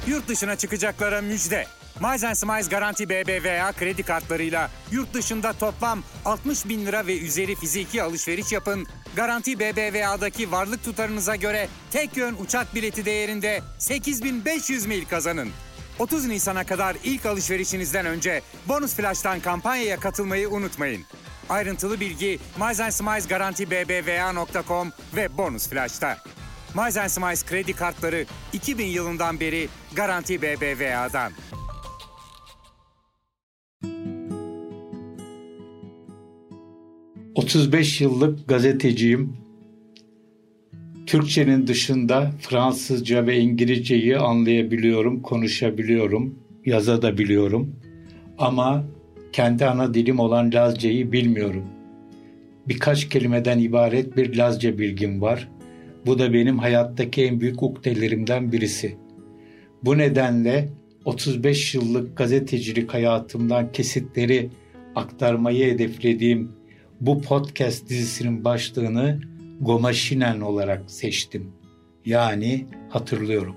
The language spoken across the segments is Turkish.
Yurt dışına çıkacaklara müjde. Miles & Smiles Garanti BBVA kredi kartlarıyla yurt dışında toplam 60 bin lira ve üzeri fiziki alışveriş yapın. Garanti BBVA'daki varlık tutarınıza göre tek yön uçak bileti değerinde 8.500 mil kazanın. 30 Nisan'a kadar ilk alışverişinizden önce Bonus Flash'tan kampanyaya katılmayı unutmayın. Ayrıntılı bilgi Miles & Smiles Garanti BBVA.com ve Bonus Flash'ta. Miles & Smiles kredi kartları 2000 yılından beri Garanti BBVA'dan. ...35 yıllık gazeteciyim. Türkçenin dışında Fransızca ve İngilizceyi anlayabiliyorum, konuşabiliyorum, yazabiliyorum. Ama kendi ana dilim olan Lazce'yi bilmiyorum. Birkaç kelimeden ibaret bir Lazca bilgim var. Bu da benim hayattaki en büyük uktelerimden birisi. Bu nedenle 35 yıllık gazetecilik hayatımdan kesitleri aktarmayı hedeflediğim bu podcast dizisinin başlığını Gomaşinen olarak seçtim. Yani hatırlıyorum.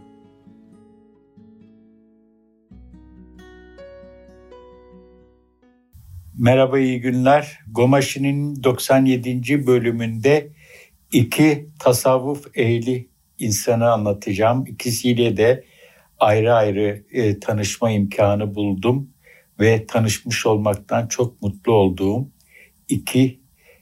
Merhaba, iyi günler. Gomaşin'in 97. bölümünde iki tasavvuf ehli insanı anlatacağım. İkisiyle de ayrı ayrı tanışma imkanı buldum ve tanışmış olmaktan çok mutlu olduğum iki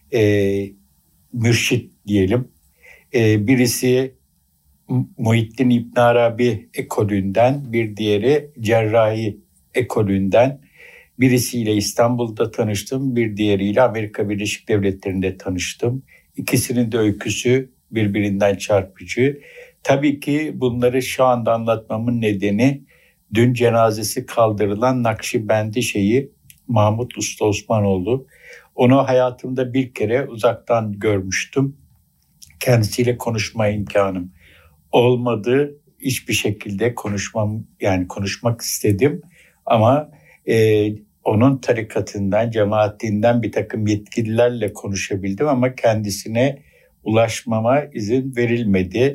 mürşit diyelim. Birisi Muhittin İbn Arabi ekolünden, bir diğeri Cerrahi ekolünden. Birisiyle İstanbul'da tanıştım, bir diğeriyle Amerika Birleşik Devletleri'nde tanıştım. İkisinin de öyküsü birbirinden çarpıcı. Tabii ki bunları şu anda anlatmamın nedeni dün cenazesi kaldırılan Nakşibendi şeyhi Mahmut Usta Osmanoğlu. Onu hayatımda bir kere uzaktan görmüştüm. Kendisiyle konuşma imkanım olmadı. Hiçbir şekilde konuşmak istedim. Ama onun tarikatından, cemaatinden bir takım yetkililerle konuşabildim ama kendisine ulaşmama izin verilmedi.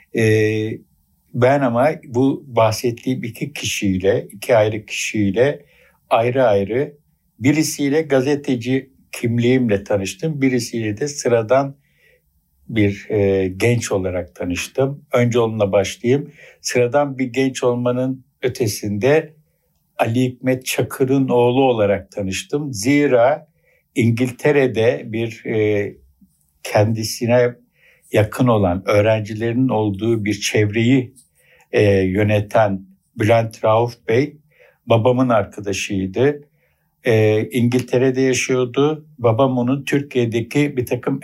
Ben ama bu bahsettiğim iki ayrı kişiyle ayrı ayrı, birisiyle gazeteci kimliğimle tanıştım, birisiyle de sıradan bir genç olarak tanıştım. Önce onunla başlayayım. Sıradan bir genç olmanın ötesinde Ali Hikmet Çakır'ın oğlu olarak tanıştım. Zira İngiltere'de bir kendisine yakın olan öğrencilerin olduğu bir çevreyi yöneten Bülent Rauf Bey babamın arkadaşıydı. İngiltere'de yaşıyordu. Babam onun Türkiye'deki bir takım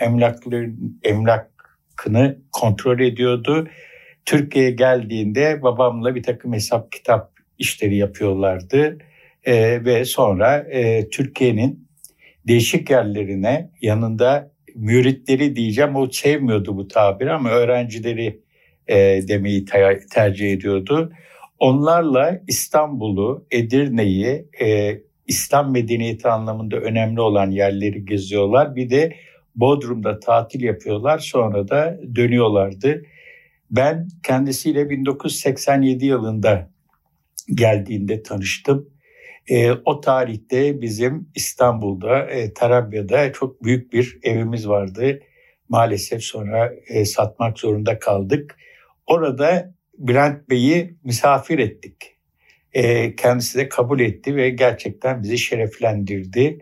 emlakını kontrol ediyordu. Türkiye'ye geldiğinde babamla bir takım hesap kitap işleri yapıyorlardı. Ve sonra Türkiye'nin değişik yerlerine yanında müritleri diyeceğim, o sevmiyordu bu tabiri ama öğrencileri demeyi tercih ediyordu. Onlarla İstanbul'u, Edirne'yi, İslam medeniyeti anlamında önemli olan yerleri geziyorlar. Bir de Bodrum'da tatil yapıyorlar, sonra da dönüyorlardı. Ben kendisiyle 1987 yılında geldiğinde tanıştım. O tarihte bizim İstanbul'da, Tarabya'da çok büyük bir evimiz vardı. Maalesef sonra satmak zorunda kaldık. Orada Bülent Bey'i misafir ettik. Kendisi de kabul etti ve gerçekten bizi şereflendirdi.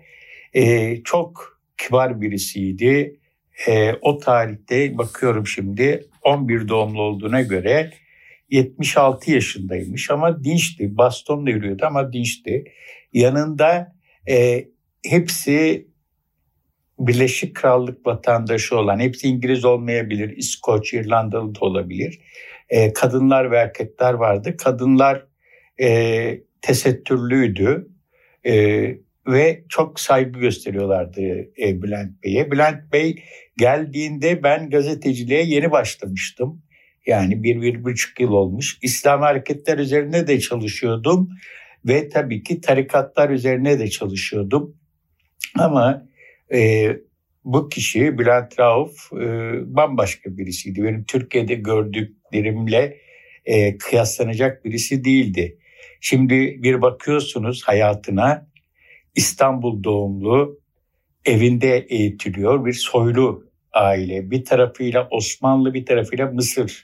Çok kibar birisiydi. O tarihte bakıyorum şimdi 11 doğumlu olduğuna göre 76 yaşındaymış ama dinçti. Bastonla yürüyordu ama dinçti. Yanında hepsi Birleşik Krallık vatandaşı olan, hepsi İngiliz olmayabilir, İskoç, İrlandalı da olabilir. Kadınlar ve erkekler vardı. Kadınlar tesettürlüydü ve çok saygı gösteriyorlardı Bülent Bey'e. Bülent Bey geldiğinde ben gazeteciliğe yeni başlamıştım. Yani 1,5 yıl olmuş. İslam hareketler üzerine de çalışıyordum ve tabii ki tarikatlar üzerine de çalışıyordum. Ama bu kişi Bülent Rauf bambaşka birisiydi. Benim Türkiye'de gördüklerimle kıyaslanacak birisi değildi. Şimdi bir bakıyorsunuz hayatına, İstanbul doğumlu, evinde eğitiliyor bir soylu aile. Bir tarafıyla Osmanlı, bir tarafıyla Mısır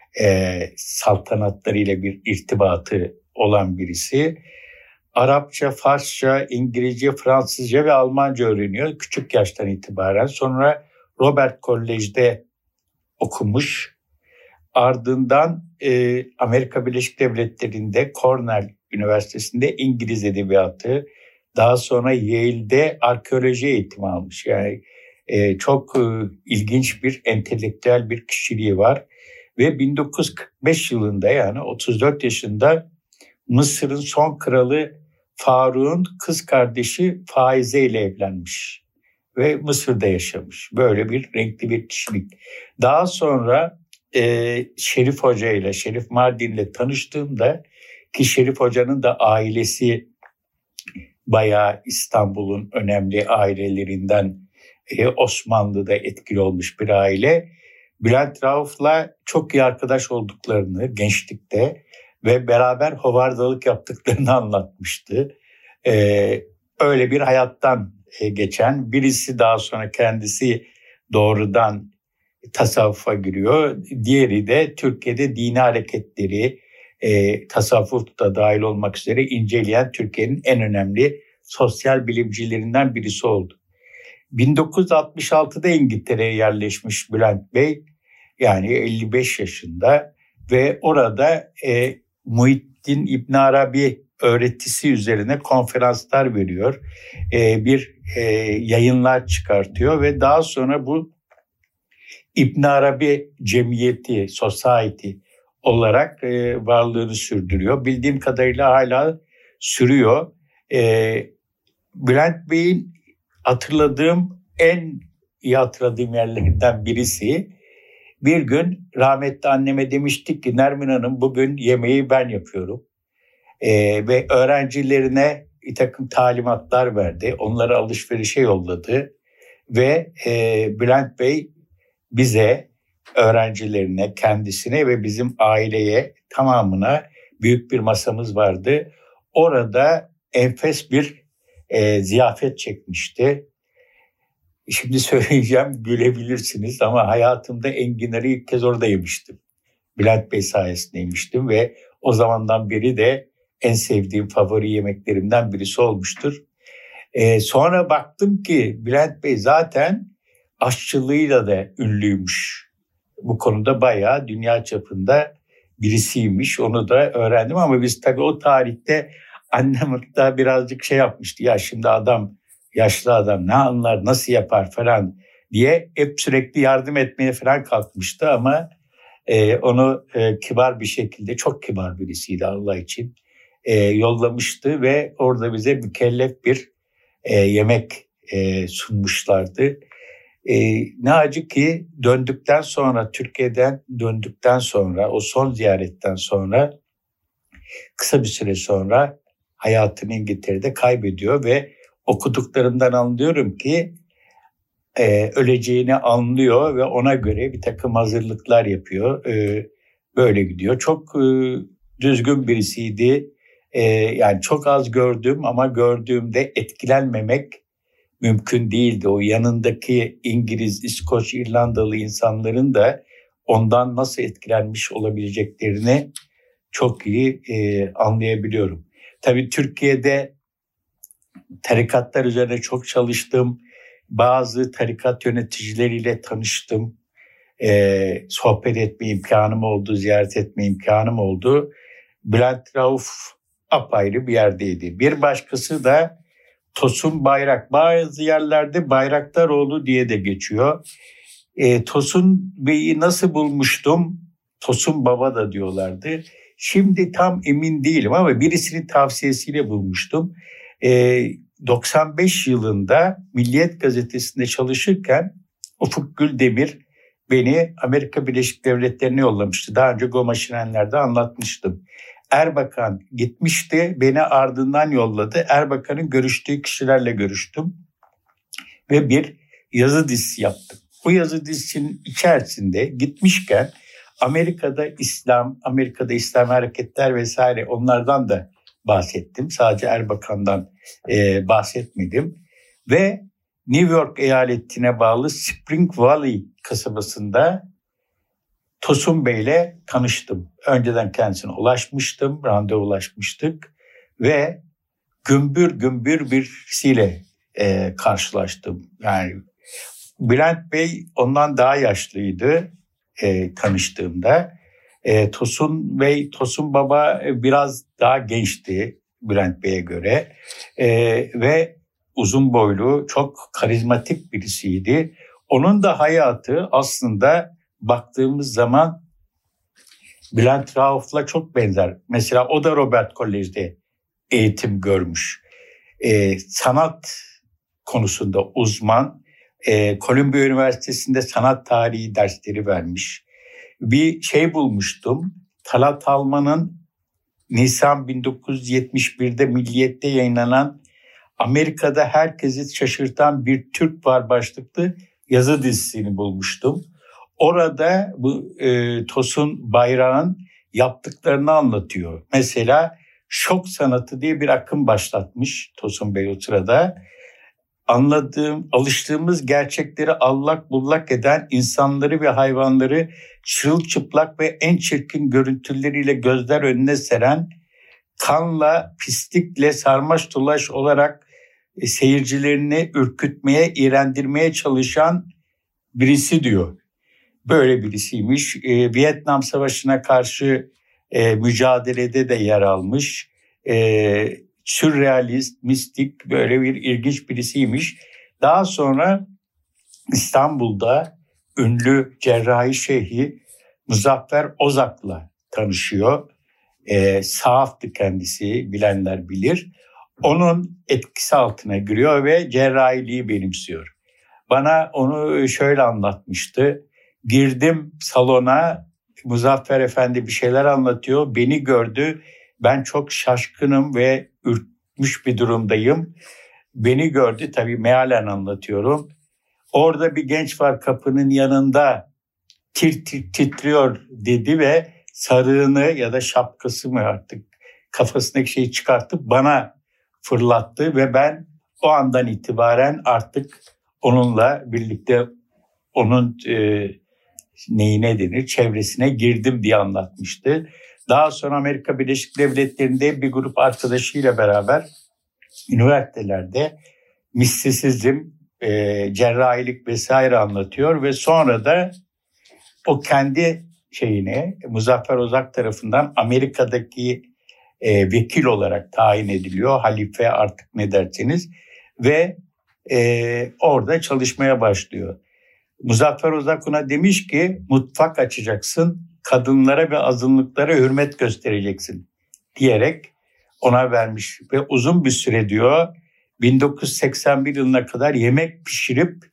saltanatlarıyla bir irtibatı olan birisi. Arapça, Farsça, İngilizce, Fransızca ve Almanca öğreniyor küçük yaştan itibaren. Sonra Robert Kolej'de okumuş. Ardından Amerika Birleşik Devletleri'nde Cornell Üniversitesi'nde İngiliz edebiyatı, daha sonra Yale'de arkeoloji eğitimi almış. Yani çok ilginç bir entelektüel bir kişiliği var. Ve 1945 yılında, yani 34 yaşında, Mısır'ın son kralı Faruk'un kız kardeşi Faize ile evlenmiş. Ve Mısır'da yaşamış. Böyle bir renkli bir kişilik. Daha sonra Şerif Hoca ile, Şerif Mardin'le tanıştığımda, ki Şerif Hoca'nın da ailesi bayağı İstanbul'un önemli ailelerinden, Osmanlı'da etkili olmuş bir aile. Bülent Rauf'la çok iyi arkadaş olduklarını gençlikte ve beraber hovardalık yaptıklarını anlatmıştı. Öyle bir hayattan geçen birisi, daha sonra kendisi doğrudan tasavvufa giriyor. Diğeri de Türkiye'de dini hareketleri, tasavvuf da dahil olmak üzere inceleyen Türkiye'nin en önemli sosyal bilimcilerinden birisi oldu. 1966'da İngiltere'ye yerleşmiş Bülent Bey, yani 55 yaşında ve orada Muhyiddin İbn Arabi öğretisi üzerine konferanslar veriyor, bir yayınlar çıkartıyor ve daha sonra bu İbn Arabi Cemiyeti, Society olarak varlığını sürdürüyor. Bildiğim kadarıyla hala sürüyor. Bülent Bey'in en iyi hatırladığım yerlerinden birisi, bir gün rahmetli anneme demiştik ki, Nermin Hanım, bugün yemeği ben yapıyorum. Ve öğrencilerine bir takım talimatlar verdi. Onları alışverişe yolladı. Ve Bülent Bey bize, öğrencilerine, kendisine ve bizim aileye, tamamına büyük bir masamız vardı. Orada enfes bir ziyafet çekmişti. Şimdi söyleyeceğim, gülebilirsiniz ama hayatımda enginarı ilk kez orada yemiştim. Bülent Bey sayesinde yemiştim ve o zamandan beri de en sevdiğim, favori yemeklerimden birisi olmuştur. Sonra baktım ki Bülent Bey zaten aşçılığıyla da ünlüymüş. Bu konuda bayağı dünya çapında birisiymiş. Onu da öğrendim ama biz tabii o tarihte annem hatta birazcık yapmıştı. Ya şimdi adam, yaşlı adam, ne anlar, nasıl yapar falan diye hep sürekli yardım etmeye falan kalkmıştı ama onu kibar bir şekilde, çok kibar birisiydi Allah için, yollamıştı ve orada bize mükellef bir yemek sunmuşlardı. Ne acı ki Türkiye'den döndükten sonra, o son ziyaretten sonra kısa bir süre sonra hayatını İngiltere'de kaybediyor ve okuduklarımdan anlıyorum ki öleceğini anlıyor ve ona göre bir takım hazırlıklar yapıyor. Böyle gidiyor. Çok düzgün birisiydi. Yani çok az gördüm ama gördüğümde etkilenmemek mümkün değildi. O yanındaki İngiliz, İskoç, İrlandalı insanların da ondan nasıl etkilenmiş olabileceklerini çok iyi anlayabiliyorum. Tabii Türkiye'de tarikatlar üzerine çok çalıştım. Bazı tarikat yöneticileriyle tanıştım. Sohbet etme imkanım oldu, ziyaret etme imkanım oldu. Bülent Rauf apayrı bir yerdeydi. Bir başkası da Tosun Bayrak. Bazı yerlerde Bayraktaroğlu diye de geçiyor. Tosun Bey'i nasıl bulmuştum? Tosun Baba da diyorlardı. Şimdi tam emin değilim ama birisinin tavsiyesiyle bulmuştum. 95 yılında Milliyet Gazetesi'nde çalışırken Ufuk Güldemir beni Amerika Birleşik Devletleri'ne yollamıştı. Daha önce Goma Şirenler'de anlatmıştım. Erbakan gitmişti, beni ardından yolladı. Erbakan'ın görüştüğü kişilerle görüştüm ve bir yazı dizisi yaptım. Bu yazı dizisinin içerisinde gitmişken Amerika'da İslam hareketler vesaire onlardan da bahsettim. Sadece Erbakan'dan bahsetmedim. Ve New York eyaletine bağlı Spring Valley kasabasında Tosun Bey'le tanıştım. Önceden kendisine ulaşmıştım, randevulaşmıştık ve gümbür gümbür birisiyle karşılaştım. Yani Bülent Bey ondan daha yaşlıydı tanıştığımda. Tosun Baba biraz daha gençti Bülent Bey'e göre ve uzun boylu, çok karizmatik birisiydi. Onun da hayatı aslında baktığımız zaman Bülent Rauf'la çok benzer. Mesela o da Robert Kolej'de eğitim görmüş. Sanat konusunda uzman. Columbia Üniversitesi'nde sanat tarihi dersleri vermiş. Bir şey bulmuştum. Talat Alman'ın Nisan 1971'de Milliyet'te yayınlanan Amerika'da herkesi şaşırtan bir Türk var başlıklı yazı dizisini bulmuştum. Orada bu Tosun Bayrak'ın yaptıklarını anlatıyor. Mesela şok sanatı diye bir akım başlatmış Tosun Bey o sırada. Alıştığımız gerçekleri allak bullak eden insanları ve hayvanları çırılçıplak ve en çirkin görüntüleriyle gözler önüne seren, kanla, pislikle sarmaş dolaş olarak seyircilerini ürkütmeye, iğrendirmeye çalışan birisi diyor. Böyle birisiymiş. Vietnam Savaşı'na karşı mücadelede de yer almış. Sürrealist, mistik, böyle bir ilginç birisiymiş. Daha sonra İstanbul'da ünlü cerrahi şeyhi Muzaffer Ozak'la tanışıyor. Sahaftı kendisi, bilenler bilir. Onun etkisi altına giriyor ve cerrahiliği benimsiyor. Bana onu şöyle anlatmıştı. Girdim salona, Muzaffer Efendi bir şeyler anlatıyor. Beni gördü. Ben çok şaşkınım ve ürkmüş bir durumdayım. Beni gördü, tabii mealen anlatıyorum. Orada bir genç var kapının yanında, titriyor dedi ve sarığını ya da şapkası mı artık kafasındaki şeyi çıkartıp bana fırlattı ve ben o andan itibaren artık onunla birlikte onun neyine denir çevresine girdim diye anlatmıştı. Daha sonra Amerika Birleşik Devletleri'nde bir grup arkadaşıyla beraber üniversitelerde mistisizm, cerrahilik vesaire anlatıyor ve sonra da o kendi şeyine Muzaffer Ozak tarafından Amerika'daki vekil olarak tayin ediliyor. Halife artık ne derseniz ve orada çalışmaya başlıyor. Muzaffer Ozak ona demiş ki mutfak açacaksın, kadınlara ve azınlıklara hürmet göstereceksin diyerek ona vermiş. Ve uzun bir süre diyor 1981 yılına kadar yemek pişirip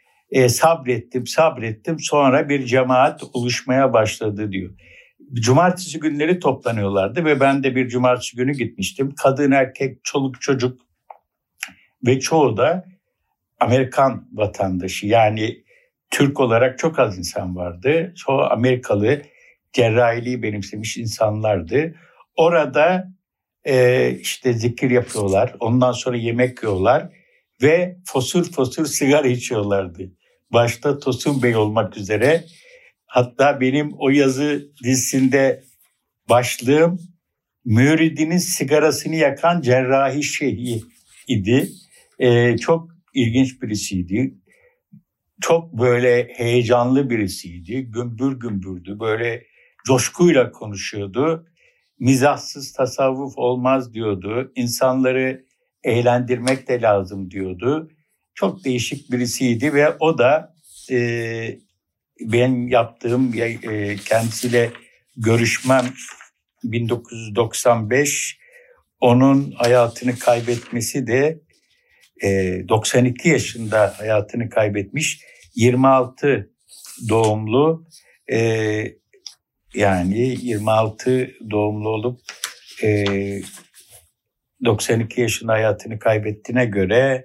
sabrettim sonra bir cemaat oluşmaya başladı diyor. Cumartesi günleri toplanıyorlardı ve ben de bir cumartesi günü gitmiştim. Kadın, erkek, çoluk, çocuk ve çoğu da Amerikan vatandaşı, yani Türk olarak çok az insan vardı. Çoğu Amerikalı, cerrahiliği benimsemiş insanlardı. Orada işte zikir yapıyorlar, ondan sonra yemek yiyorlar ve fosur fosur sigara içiyorlardı. Başta Tosun Bey olmak üzere. Hatta benim o yazı dizisinde başlığım müridinin sigarasını yakan cerrahi şeyhi idi. Çok ilginç birisiydi. Çok böyle heyecanlı birisiydi. Gümbür gümbürdü. Böyle coşkuyla konuşuyordu. Mizahsız tasavvuf olmaz diyordu. İnsanları eğlendirmek de lazım diyordu. Çok değişik birisiydi ve o da benim yaptığım kendisiyle görüşmem 1995, onun hayatını kaybetmesi de 92 yaşında hayatını kaybetmiş, 26 doğumlu, yani 26 doğumlu olup 92 yaşında hayatını kaybettiğine göre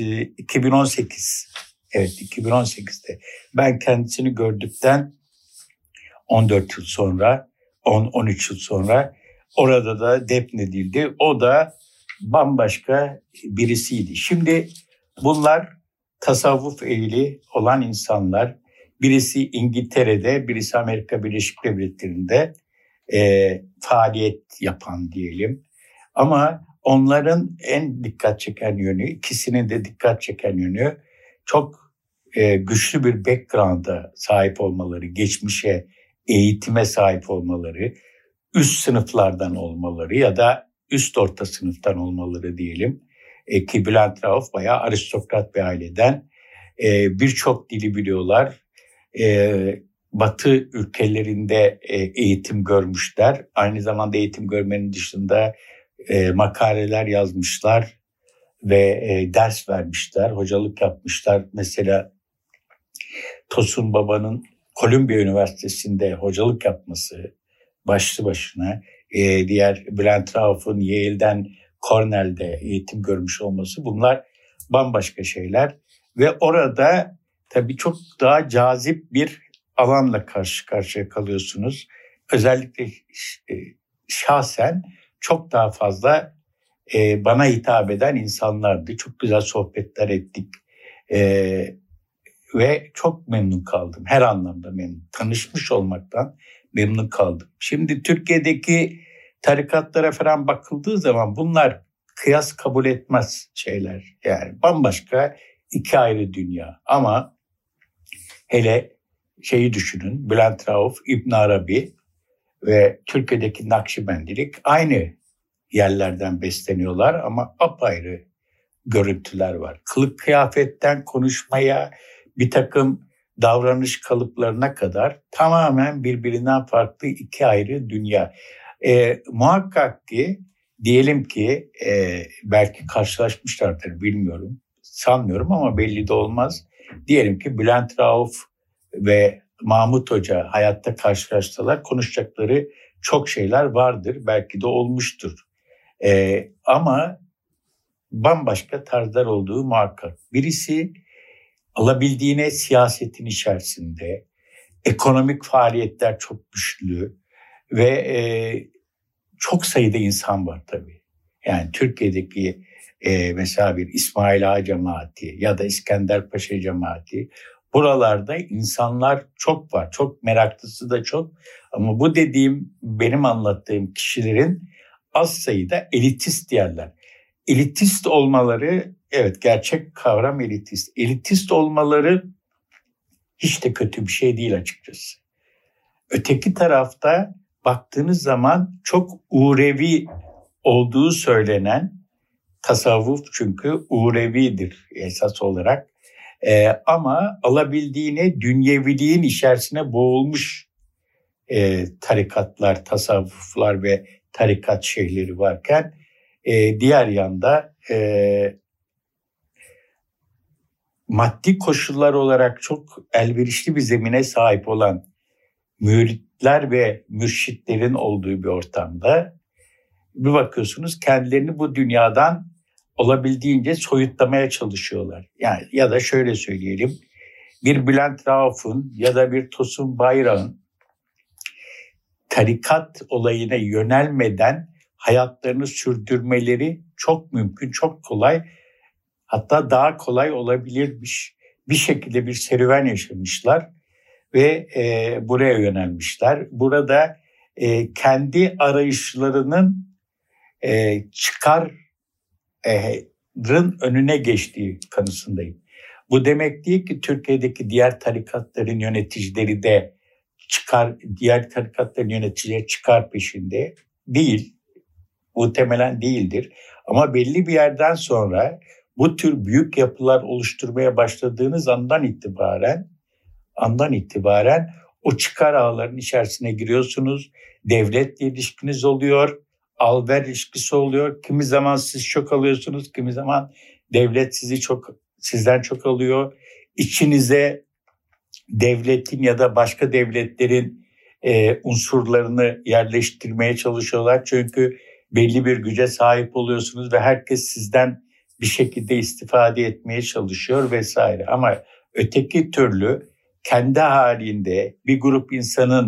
2018. Evet, 2018'de. Ben kendisini gördükten 14 yıl sonra, 10-13 yıl sonra orada da defnedildi. O da bambaşka birisiydi. Şimdi bunlar tasavvuf ehli olan insanlar. Birisi İngiltere'de, birisi Amerika Birleşik Devletleri'nde faaliyet yapan diyelim. Ama onların en dikkat çeken yönü, ikisinin de dikkat çeken yönü çok güçlü bir background'a sahip olmaları, geçmişe, eğitime sahip olmaları, üst sınıflardan olmaları ya da üst orta sınıftan olmaları diyelim. Ki Bülent Rauf bayağı aristokrat bir aileden, birçok dili biliyorlar. Batı ülkelerinde eğitim görmüşler. Aynı zamanda eğitim görmenin dışında makaleler yazmışlar ve ders vermişler, hocalık yapmışlar. Mesela Tosun Baba'nın Columbia Üniversitesi'nde hocalık yapması başlı başına, diğer Bülent Rauf'un Yale'den, Cornell'de eğitim görmüş olması, bunlar bambaşka şeyler. Ve orada tabii çok daha cazip bir alanla karşı karşıya kalıyorsunuz. Özellikle şahsen çok daha fazla bana hitap eden insanlardı. Çok güzel sohbetler ettik ve çok memnun kaldım. Her anlamda memnun. Tanışmış olmaktan memnun kaldım. Şimdi Türkiye'deki tarikatlara falan bakıldığı zaman bunlar kıyas kabul etmez şeyler. Yani bambaşka iki ayrı dünya. Ama hele şeyi düşünün, Bülent Rauf, İbn Arabi ve Türkiye'deki Nakşibendilik aynı yerlerden besleniyorlar ama apayrı görüntüler var. Kılık kıyafetten konuşmaya, bir takım davranış kalıplarına kadar tamamen birbirinden farklı iki ayrı dünya. Muhakkak ki diyelim ki belki karşılaşmışlardır, bilmiyorum, sanmıyorum ama belli de olmaz. Diyelim ki Bülent Rauf ve Mahmut Hoca hayatta karşılaştılar, konuşacakları çok şeyler vardır, belki de olmuştur. Ama bambaşka tarzlar olduğu muhakkak. Birisi alabildiğine siyasetin içerisinde, ekonomik faaliyetler çok güçlü ve çok sayıda insan var tabii. Yani Türkiye'deki mesela bir İsmail Ağa cemaati ya da İskender Paşa cemaati, buralarda insanlar çok var. Çok meraklısı da çok. Ama bu dediğim, benim anlattığım kişilerin az sayıda elitist yerler. Elitist olmaları, evet, gerçek kavram elitist. Elitist olmaları hiç de kötü bir şey değil açıkçası. Öteki tarafta baktığınız zaman çok uğrevi olduğu söylenen, tasavvuf çünkü uğrevidir esas olarak. Ama alabildiğine dünyeviliğin içerisine boğulmuş tarikatlar, tasavvuflar ve tarikat şeyhleri varken, diğer yanda maddi koşullar olarak çok elverişli bir zemine sahip olan müritler ve mürşitlerin olduğu bir ortamda bir bakıyorsunuz kendilerini bu dünyadan olabildiğince soyutlamaya çalışıyorlar. Yani ya da şöyle söyleyelim, bir Bülent Rauf'un ya da bir Tosun Bayrak'ın tarikat olayına yönelmeden hayatlarını sürdürmeleri çok mümkün, çok kolay. Hatta daha kolay olabilirmiş. Bir şekilde bir serüven yaşamışlar ve buraya yönelmişler. Burada kendi arayışlarının çıkarın önüne geçtiği kanısındayım. Bu demek değil ki Türkiye'deki diğer tarikatların yöneticileri de diğer tarikatların yöneticileri çıkar peşinde değil. Muhtemelen değildir. Ama belli bir yerden sonra bu tür büyük yapılar oluşturmaya başladığınız andan itibaren o çıkar ağlarının içerisine giriyorsunuz. Devletle ilişkiniz oluyor, al-ver ilişkisi oluyor. Kimi zaman siz çok alıyorsunuz, kimi zaman devlet sizden çok alıyor. İçinize devletin ya da başka devletlerin unsurlarını yerleştirmeye çalışıyorlar. Çünkü belli bir güce sahip oluyorsunuz ve herkes sizden bir şekilde istifade etmeye çalışıyor vesaire. Ama öteki türlü kendi halinde bir grup insanın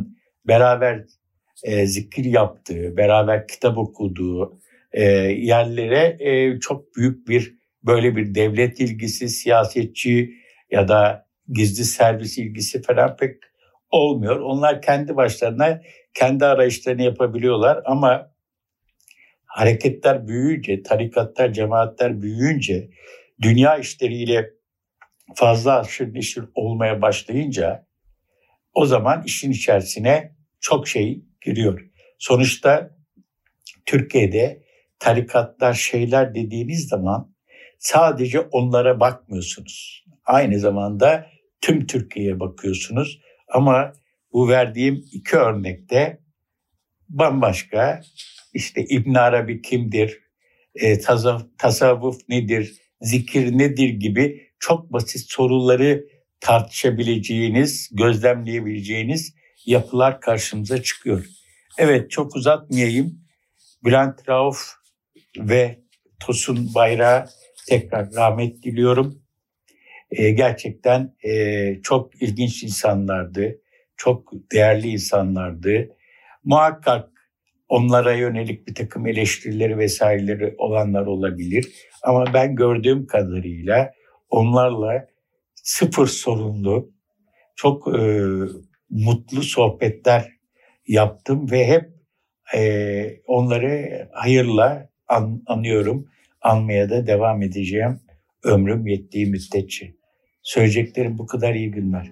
beraber zikir yaptığı, beraber kitap okuduğu yerlere çok büyük bir böyle bir devlet ilgisi, siyasetçi ya da gizli servis ilgisi falan pek olmuyor. Onlar kendi başlarına kendi arayışlarını yapabiliyorlar ama hareketler büyüyünce, tarikatlar, cemaatler büyüyünce, dünya işleriyle fazla aşırı neşir olmaya başlayınca o zaman işin içerisine çok şey giriyor. Sonuçta Türkiye'de tarikatlar, şeyler dediğiniz zaman sadece onlara bakmıyorsunuz. Aynı zamanda tüm Türkiye'ye bakıyorsunuz. Ama bu verdiğim iki örnekte bambaşka. İşte İbn Arabi kimdir, tasavvuf nedir, zikir nedir gibi çok basit soruları tartışabileceğiniz, gözlemleyebileceğiniz yapılar karşımıza çıkıyor. Evet, çok uzatmayayım. Bülent Rauf ve Tosun Bayrak'a tekrar rahmet diliyorum. Gerçekten çok ilginç insanlardı, çok değerli insanlardı. Muhakkak onlara yönelik bir takım eleştirileri vesaireleri olanlar olabilir. Ama ben gördüğüm kadarıyla onlarla sıfır sorunlu, çok mutlu sohbetler yaptım ve hep onları hayırla anıyorum. Anmaya da devam edeceğim ömrüm yettiği müddetçe. Söyleyeceklerim bu kadar. İyi günler.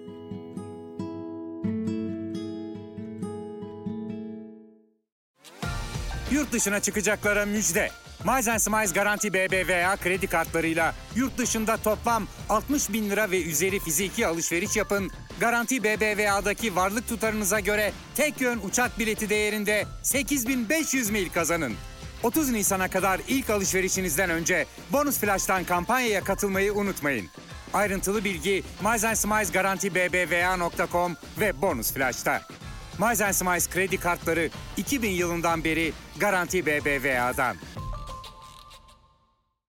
Yurt dışına çıkacaklara müjde. Miles & Smiles Garanti BBVA kredi kartlarıyla yurt dışında toplam 60 bin lira ve üzeri fiziki alışveriş yapın. Garanti BBVA'daki varlık tutarınıza göre tek yön uçak bileti değerinde 8.500 mil kazanın. 30 Nisan'a kadar ilk alışverişinizden önce Bonus Flash'tan kampanyaya katılmayı unutmayın. Ayrıntılı bilgi Miles & Smiles Garanti BBVA.com ve Bonus Flash'ta. Miles & Smiles kredi kartları 2000 yılından beri Garanti BBVA'dan.